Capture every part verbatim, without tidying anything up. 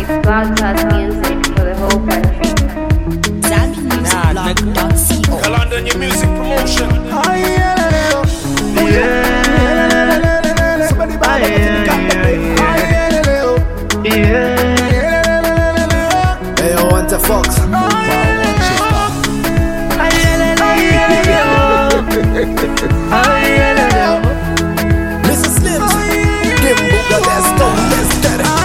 It's God Class Music for the whole country. Zambi Music Blog dot co. London, your music promotion. Hey, I want a fox. Missus Slims, give Buga let's go, let's get it.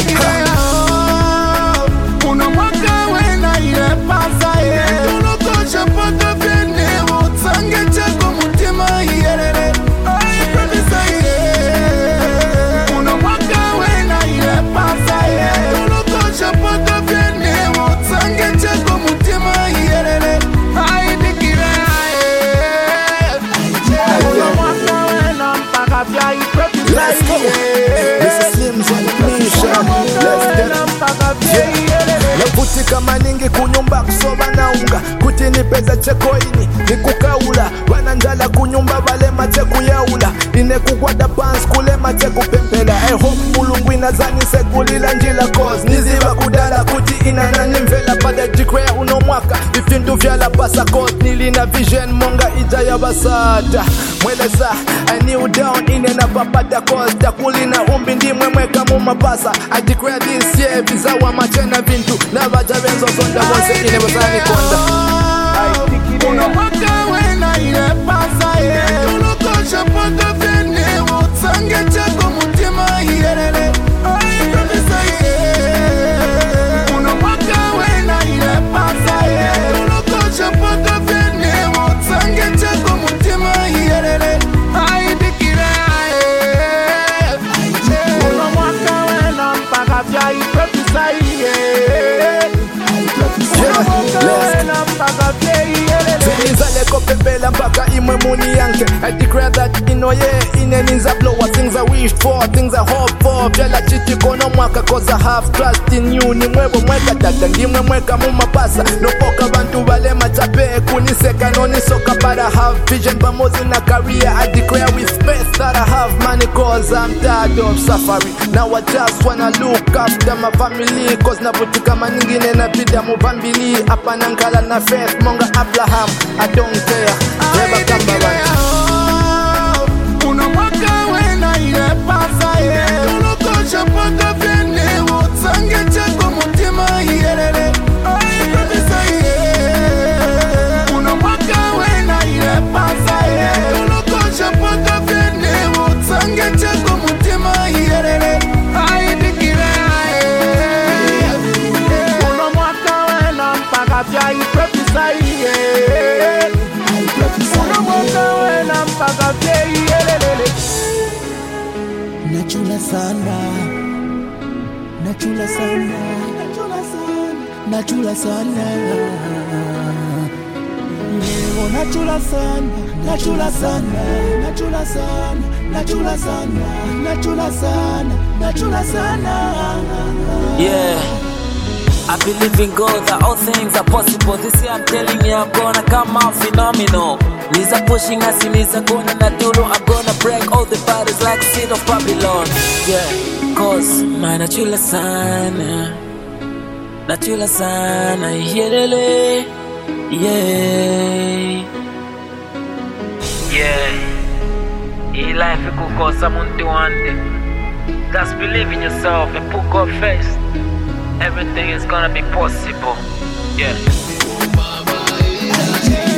Una mwaka wena ile pasa ye Tunokosha paka vene Wotsange chako mutima yelele Ay, profesa ye Una mwaka wena ile pasa ye Tunokosha paka vene Wotsange chako mutima yelele Ay, dikire ye Una mwaka wena mpaka vya i profesa ye Let's go. Missus Slims and Misha, let's get it. Navutika maningi kunyumba kusoba na unga kuti nipeza chekoini nikukaula wananjala kunyumba vale mate kuyaula ine kugwada pants kule mate kupempela eho mulungu inazani sekulila njila cause niziva kudala kuti inananimvela pada jikrea uno mwaka ifindu vyala pasa cause nilina vision monga ija ya basata mweleza I kneel down ine na papata cause takulina umbi ndimwe mweka mumapasa I declare this year vizawa machena vintu na vaja venzo zonda vonse ine basani konda Una mwaka wena ile pasa ye Tunokosha paka vene Wotsange chako mutima yelele Ay, profesa ye Una mwaka wena ile pasa ye Tunokosha paka vene Wotsange chako mutima yelele Ay, dikire ye Una mwaka wena mpaka vya i profesa ye Finizaleko pepela mpaka imwe muni yanke I declare that ino ye ine ninza blower things I wish for, things I hope for Vyala chichi kono mwaka cause I have trust in you Ni mwewe mweka dada ndimwe mweka mumapasa Nopoka bantu vale machape kuniseka noni soka but I have vision pamozi na career I declare with space that I have money cause I'm tired of suffering Now I just wanna look after my family cause navutika maningine na bida mubambili Apa nankala na faith monga Abraham I don't care never come back. Una mwaka wena ile pasa ye Tunokosha paka vene Wotsange chako mutima yelele Ay, profesa ye Una mwaka wena ile pasa ye Tunokosha paka vene Wotsange chako mutima yelele Ay, dikire ye Una mwaka wena mpaka vya i profesa ye Una mwaka wena mpaka vya i yelele Nachula sana, nachula sana, nachula sana, leo nachula sana, nachula sana, nachula sana, nachula sana, nachula sana, nachula sana. Yeah, I believe in God that all things are possible. This year I'm telling you I'm gonna come out phenomenal. Niza pushing us in Niza gonna nadulu. I'm gonna break all the barriers like seed of Babylon. Yeah, cause my nachula sana, nachula sana, yelele, yeah. Yeah, hii life ikukosa muntu wande. Just believe in yourself and put God first. Everything is gonna be possible. Yeah.